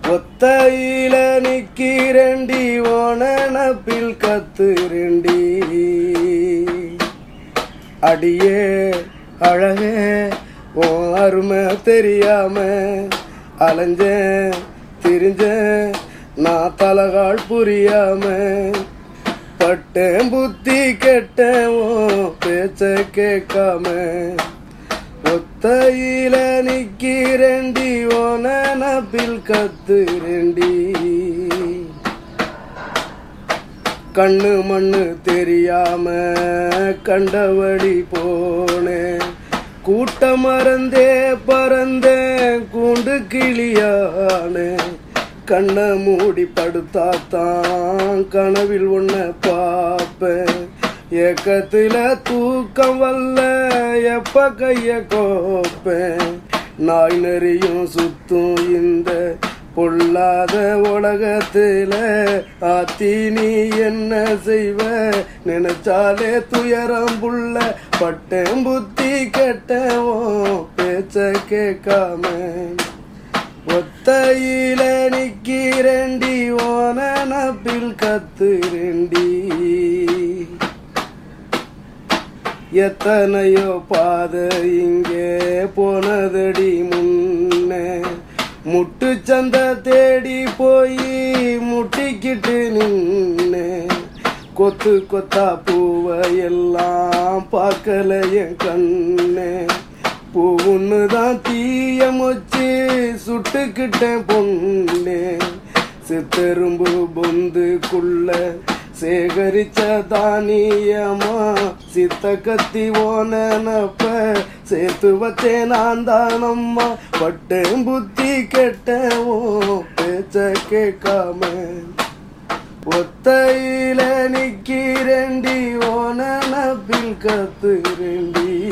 ஒத்தையில நிக்கிறண்டி ஓனப்பில் கத்துரண்டி அடியே அழகே ஓ அருமை தெரியாம அலைஞ்சேன் திரிஞ்சேன் நான் தலகால் புரியாம பட்டேன் புத்தி கெட்டேன் ஓ பேச்ச கேட்காம ஒத்தையில நிக்கிறண்டி ஓனப்பில் கத்துரண்டி கண்ணு மண்ணு தெரியாம கண்டவழி போனேன் கூட்ட மறந்தே பறந்தேன் கூண்டு கிளியானே கண்ண மூடி படுத்தாத்தான் கனவில் ஒன்ன பாப்பேன் ஏக்கத்துல தூக்கம் வல்ல எப்ப கைய கோப்பேன் நாய் நெறியும் சுத்தும் இந்த பொல்லாத உலகத்துல ஆத்தி நீ என்ன செய்வ நினைச்சாலே துயரம் புள்ள பட்டேன் புத்தி கெட்டவோ பேச்ச கேட்காம ஒத்தையில நிக்கிறண்டி ஓனப்பில் கத்துரண்டி எத்தனையோ பாதை இங்கே போனதடி முன்னே முட்டு சந்த தேடி போய் முட்டிக்கிட்டு நின்னே கொத்து கொத்தா பூவை எல்லாம் பார்க்கல என் கண்ணே பூவுன்னுதான் தீய மொச்சு சுட்டுக்கிட்டேன் பொண்ணே சித்தெரும்பு பொந்துக்குள்ள சேகரிச்ச தானியமா சித்த கத்தி ஓனப்ப சேர்த்து வச்சேன் நான் தானம்மா பட்டேன் புத்தி கெட்டவோ பேச்ச கேட்காம ஒத்தையில நிக்கிறண்டி ஓனப்பில் கத்துரண்டி